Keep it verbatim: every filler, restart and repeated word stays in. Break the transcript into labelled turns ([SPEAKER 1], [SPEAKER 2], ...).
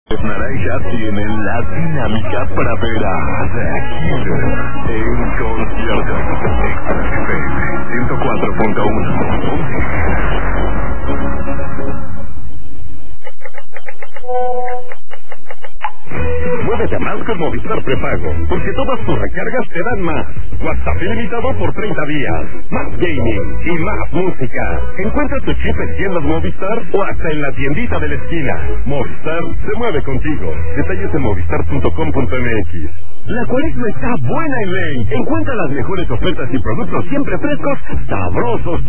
[SPEAKER 1] Los naranjas tienen la dinámica para ver a The Killers en concierto. ciento cuatro punto uno. Muévete más con Movistar Prepago, porque todas tus recargas te dan más. WhatsApp ilimitado por treinta días, más gaming y más música. Encuentra tu chip en tiendas Movistar o hasta en la tiendita de la esquina. Movistar se mueve contigo. Detalles en movistar punto com punto m x. La cuaresma está buena en Ley. Encuentra las mejores ofertas y productos siempre frescos, sabrosos.